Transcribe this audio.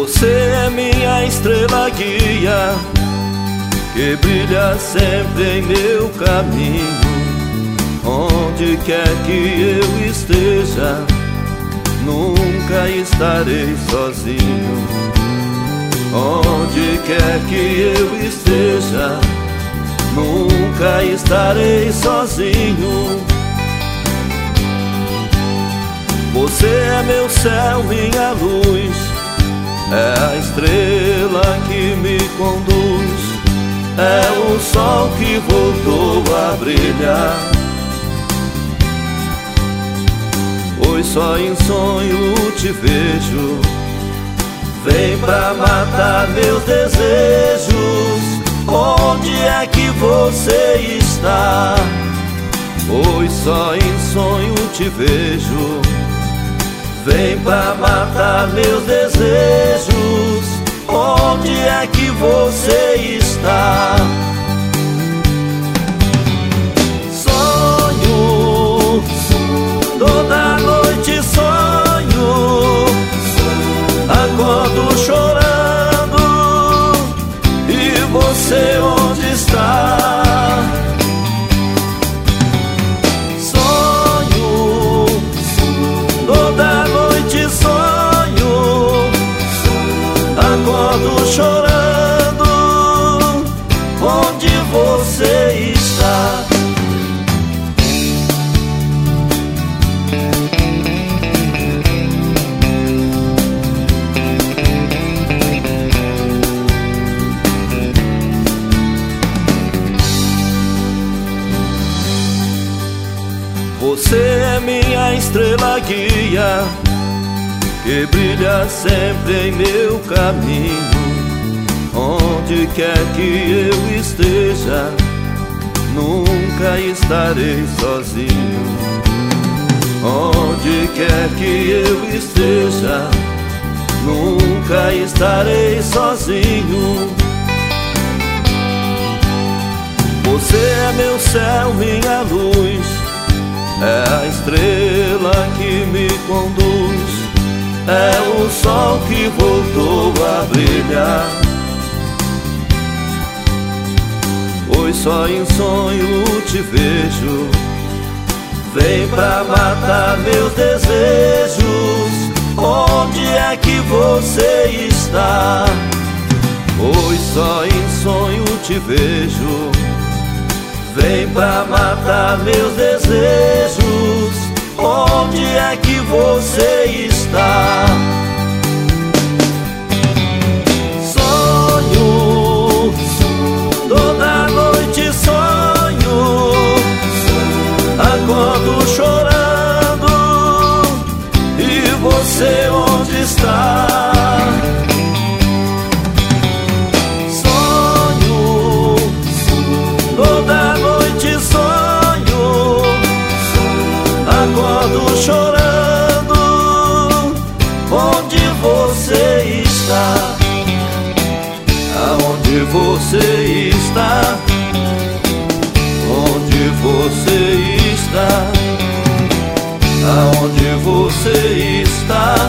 Você é minha estrela guia, que brilha sempre em meu caminho. Onde quer que eu esteja, nunca estarei sozinho. Onde quer que eu esteja, nunca estarei sozinho. Você é meu céu, minha luz, é a estrela que me conduz, é o sol que voltou a brilhar. Pois só em sonho te vejo, vem pra matar meus desejos. Onde é que você está? Pois só em sonho te vejo, vem pra matar meus desejos. Onde é que você está? Sonho, toda noite sonho, acordo chorando. E você onde está? Acordo chorando, onde você está? Você é minha estrela guia, que brilha sempre em meu caminho. Onde quer que eu esteja, nunca estarei sozinho. Onde quer que eu esteja, nunca estarei sozinho. Você é meu céu, minha luz, é a estrela que me conduz, é o sol que voltou a brilhar. Pois só em sonho te vejo, vem pra matar meus desejos. Onde é que você está? Pois só em sonho te vejo, vem pra matar meus desejos. Onde é que você está? Sonho, toda noite sonho, acordo chorando. E você onde está? Sonho, toda noite sonho, acordo chorando. Onde você está? Aonde você está? Onde você está? Aonde você está?